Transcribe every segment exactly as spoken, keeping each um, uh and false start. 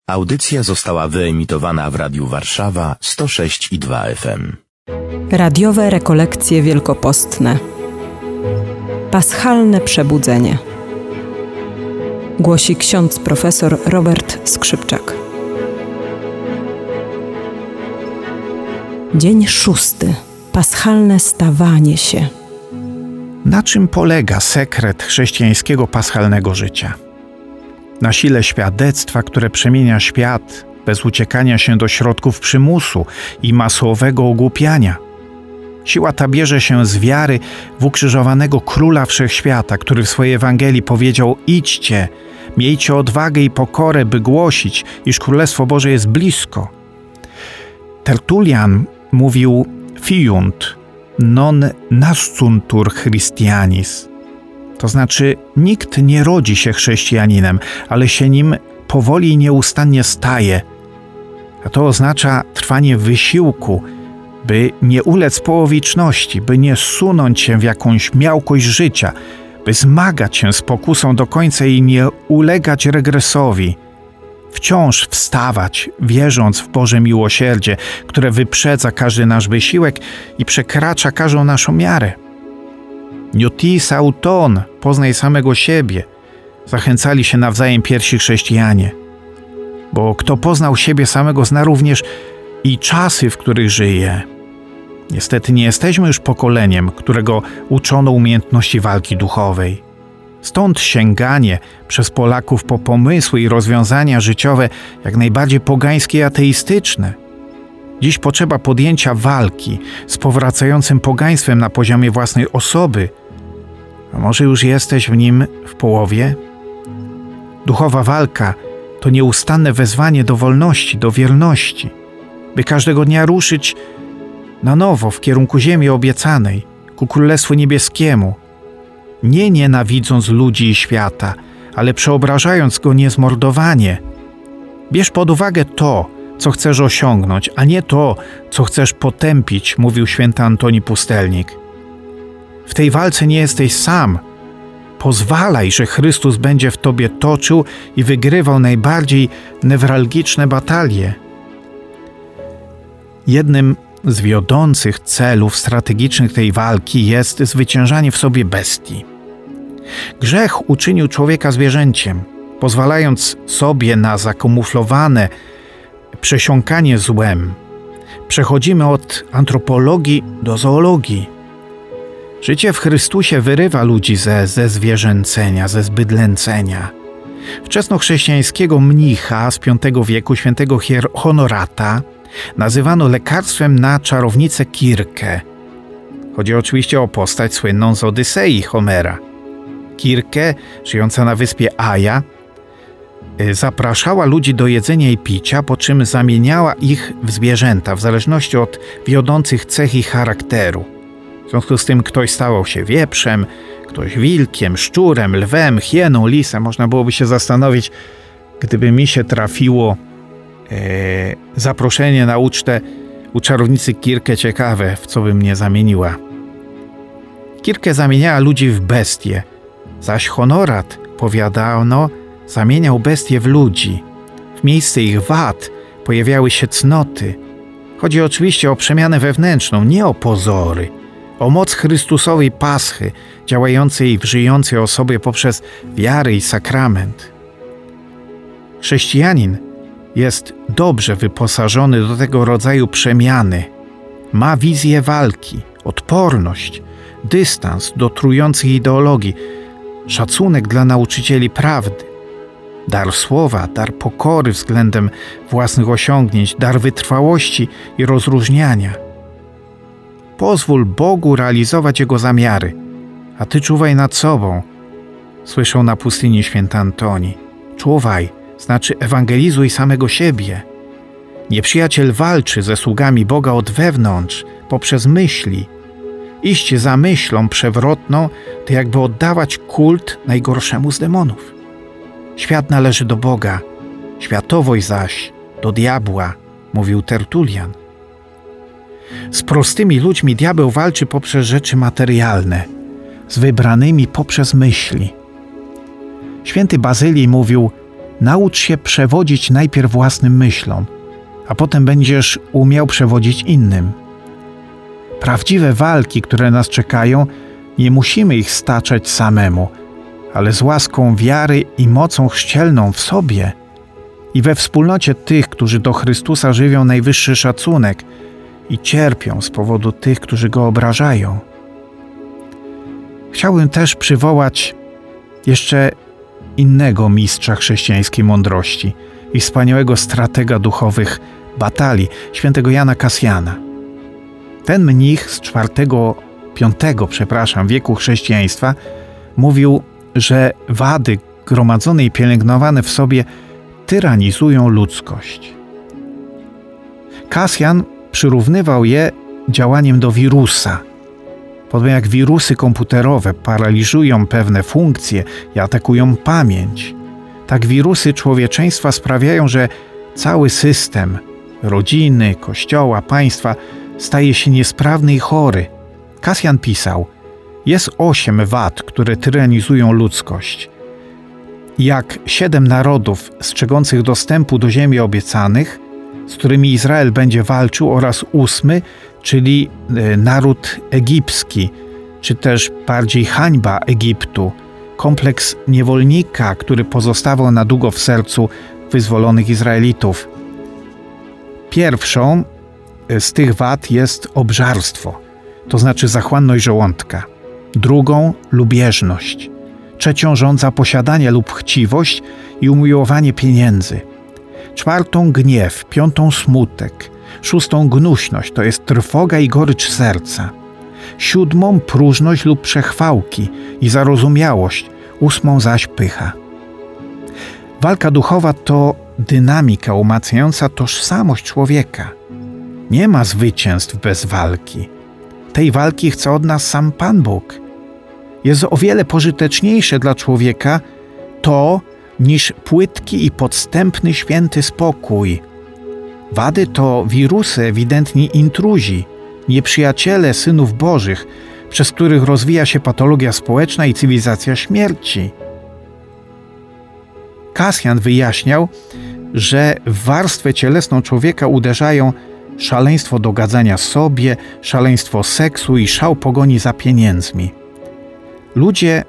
Audycja została wyemitowana w Radiu Warszawa sto sześć i dwa F M. Radiowe rekolekcje wielkopostne. Paschalne przebudzenie. Głosi ksiądz profesor Robert Skrzypczak. Dzień szósty. Paschalne stawanie się. Na czym polega sekret chrześcijańskiego paschalnego życia? Na sile świadectwa, które przemienia świat bez uciekania się do środków przymusu i masowego ogłupiania. Siła ta bierze się z wiary w ukrzyżowanego Króla Wszechświata, który w swojej Ewangelii powiedział: idźcie, miejcie odwagę i pokorę, by głosić, iż Królestwo Boże jest blisko. Tertulian mówił: fiunt non nascuntur Christianis. To znaczy, nikt nie rodzi się chrześcijaninem, ale się nim powoli i nieustannie staje. A to oznacza trwanie wysiłku, by nie ulec połowiczności, by nie sunąć się w jakąś miałkość życia, by zmagać się z pokusą do końca i nie ulegać regresowi. Wciąż wstawać, wierząc w Boże miłosierdzie, które wyprzedza każdy nasz wysiłek i przekracza każdą naszą miarę. Gnotis auton, poznaj samego siebie, zachęcali się nawzajem pierwsi chrześcijanie. Bo kto poznał siebie samego, zna również i czasy, w których żyje. Niestety nie jesteśmy już pokoleniem, którego uczono umiejętności walki duchowej. Stąd sięganie przez Polaków po pomysły i rozwiązania życiowe jak najbardziej pogańskie i ateistyczne. Dziś potrzeba podjęcia walki z powracającym pogaństwem na poziomie własnej osoby. A może już jesteś w nim w połowie? Duchowa walka to nieustanne wezwanie do wolności, do wierności, by każdego dnia ruszyć na nowo w kierunku ziemi obiecanej, ku Królestwu Niebieskiemu, nie nienawidząc ludzi i świata, ale przeobrażając go niezmordowanie. Bierz pod uwagę to, co chcesz osiągnąć, a nie to, co chcesz potępić, mówił święty Antoni Pustelnik. W tej walce nie jesteś sam. Pozwalaj, że Chrystus będzie w tobie toczył i wygrywał najbardziej newralgiczne batalie. Jednym z wiodących celów strategicznych tej walki jest zwyciężanie w sobie bestii. Grzech uczynił człowieka zwierzęciem, pozwalając sobie na zakamuflowane przesiąkanie złem. Przechodzimy od antropologii do zoologii. Życie w Chrystusie wyrywa ludzi ze, ze zwierzęcenia, ze zbydlęcenia. Wczesnochrześcijańskiego mnicha z piątego wieku, świętego Honorata, nazywano lekarstwem na czarownicę Kirkę. Chodzi oczywiście o postać słynną z Odysei Homera. Kirkę, żyjąca na wyspie Aja, zapraszała ludzi do jedzenia i picia, po czym zamieniała ich w zwierzęta, w zależności od wiodących cech i charakteru. W związku z tym ktoś stawał się wieprzem, ktoś wilkiem, szczurem, lwem, hieną, lisem. Można byłoby się zastanowić, gdyby mi się trafiło e, zaproszenie na ucztę u czarownicy Kirkę, ciekawe, w co by mnie zamieniła. Kirkę zamieniała ludzi w bestie, zaś Honorat, powiadano, zamieniał bestie w ludzi. W miejsce ich wad pojawiały się cnoty. Chodzi oczywiście o przemianę wewnętrzną, nie o pozory. O moc Chrystusowej Paschy, działającej w żyjącej osobie poprzez wiarę i sakrament. Chrześcijanin jest dobrze wyposażony do tego rodzaju przemiany. Ma wizję walki, odporność, dystans do trujących ideologii, szacunek dla nauczycieli prawdy, dar słowa, dar pokory względem własnych osiągnięć, dar wytrwałości i rozróżniania. Pozwól Bogu realizować Jego zamiary, a Ty czuwaj nad sobą, słyszał na pustyni święty Antoni. Czuwaj, znaczy ewangelizuj samego siebie. Nieprzyjaciel walczy ze sługami Boga od wewnątrz, poprzez myśli. Iść za myślą przewrotną to jakby oddawać kult najgorszemu z demonów. Świat należy do Boga, światowość zaś do diabła, mówił Tertulian. Z prostymi ludźmi diabeł walczy poprzez rzeczy materialne, z wybranymi poprzez myśli. Święty Bazylii mówił: naucz się przewodzić najpierw własnym myślom, a potem będziesz umiał przewodzić innym. Prawdziwe walki, które nas czekają, nie musimy ich staczać samemu, ale z łaską wiary i mocą chrzcielną w sobie i we wspólnocie tych, którzy do Chrystusa żywią najwyższy szacunek i cierpią z powodu tych, którzy Go obrażają. Chciałbym też przywołać jeszcze innego mistrza chrześcijańskiej mądrości i wspaniałego stratega duchowych batalii, świętego Jana Kasjana. Ten mnich z czwartego, piątego, przepraszam, wieku chrześcijaństwa mówił, że wady gromadzone i pielęgnowane w sobie tyranizują ludzkość. Kasjan przyrównywał je działaniem do wirusa. Podobnie jak wirusy komputerowe paraliżują pewne funkcje i atakują pamięć, tak wirusy człowieczeństwa sprawiają, że cały system rodziny, kościoła, państwa staje się niesprawny i chory. Kasjan pisał: jest osiem wad, które tyranizują ludzkość. Jak siedem narodów strzegących dostępu do ziemi obiecanych, z którymi Izrael będzie walczył, oraz ósmy, czyli naród egipski, czy też bardziej hańba Egiptu, kompleks niewolnika, który pozostawał na długo w sercu wyzwolonych Izraelitów. Pierwszą z tych wad jest obżarstwo, to znaczy zachłanność żołądka. Drugą lubieżność. Trzecią żądza posiadanie lub chciwość i umiłowanie pieniędzy. Czwartą gniew, piątą smutek, szóstą gnuśność, to jest trwoga i gorycz serca. Siódmą próżność lub przechwałki i zarozumiałość, ósmą zaś pycha. Walka duchowa to dynamika umacniająca tożsamość człowieka. Nie ma zwycięstw bez walki. Tej walki chce od nas sam Pan Bóg. Jest o wiele pożyteczniejsze dla człowieka to niż płytki i podstępny święty spokój. Wady to wirusy, ewidentni intruzi, nieprzyjaciele synów Bożych, przez których rozwija się patologia społeczna i cywilizacja śmierci. Kasjan wyjaśniał, że w warstwę cielesną człowieka uderzają szaleństwo dogadzania sobie, szaleństwo seksu i szał pogoni za pieniędzmi. Ludzie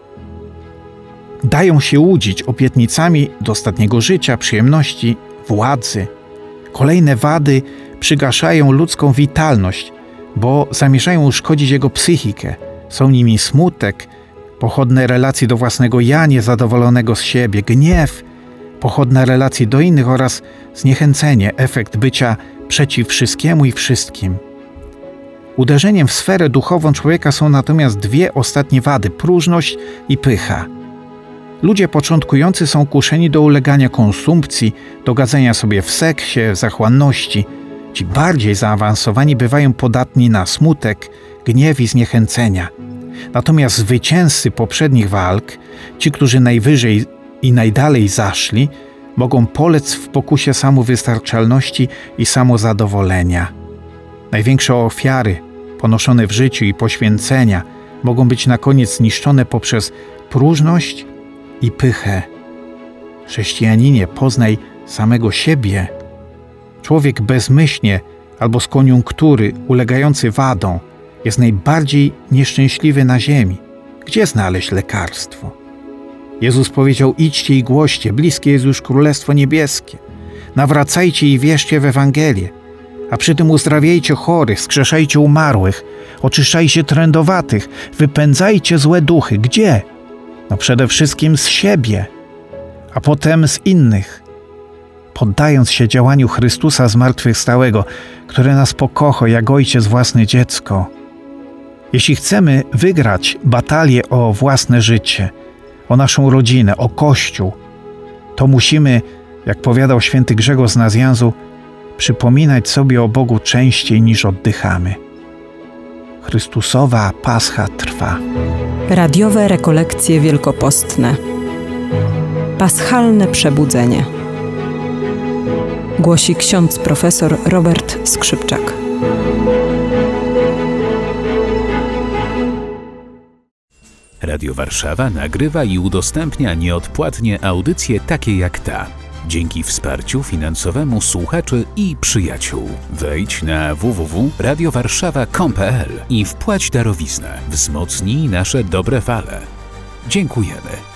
dają się łudzić obietnicami dostatniego życia, przyjemności, władzy. Kolejne wady przygaszają ludzką witalność, bo zamierzają uszkodzić jego psychikę. Są nimi smutek, pochodne relacji do własnego ja, niezadowolonego z siebie, gniew, pochodne relacji do innych oraz zniechęcenie, efekt bycia przeciw wszystkiemu i wszystkim. Uderzeniem w sferę duchową człowieka są natomiast dwie ostatnie wady: próżność i pycha. Ludzie początkujący są kuszeni do ulegania konsumpcji, dogadzania sobie w seksie, w zachłanności. Ci bardziej zaawansowani bywają podatni na smutek, gniew i zniechęcenia. Natomiast zwycięzcy poprzednich walk, ci, którzy najwyżej i najdalej zaszli, mogą polec w pokusie samowystarczalności i samozadowolenia. Największe ofiary ponoszone w życiu i poświęcenia mogą być na koniec zniszczone poprzez próżność i pychę. Chrześcijaninie, poznaj samego siebie. Człowiek bezmyślnie albo z koniunktury ulegający wadom jest najbardziej nieszczęśliwy na ziemi. Gdzie znaleźć lekarstwo? Jezus powiedział: idźcie i głoście, bliskie jest już Królestwo Niebieskie. Nawracajcie i wierzcie w Ewangelię, a przy tym uzdrawiajcie chorych, skrzeszajcie umarłych, oczyszczajcie trędowatych, wypędzajcie złe duchy. Gdzie? No przede wszystkim z siebie, a potem z innych. Poddając się działaniu Chrystusa zmartwychwstałego, który nas pokocha jak ojciec własne dziecko. Jeśli chcemy wygrać batalię o własne życie, o naszą rodzinę, o Kościół, to musimy, jak powiadał święty Grzegorz z Nazjanzu, przypominać sobie o Bogu częściej niż oddychamy. Chrystusowa Pascha trwa. Radiowe rekolekcje wielkopostne. Paschalne przebudzenie. Głosi ksiądz profesor Robert Skrzypczak. Radio Warszawa nagrywa i udostępnia nieodpłatnie audycje takie jak ta. Dzięki wsparciu finansowemu słuchaczy i przyjaciół. Wejdź na w w w kropka radio warszawa kropka com kropka p l i wpłać darowiznę. Wzmocnij nasze dobre fale. Dziękujemy.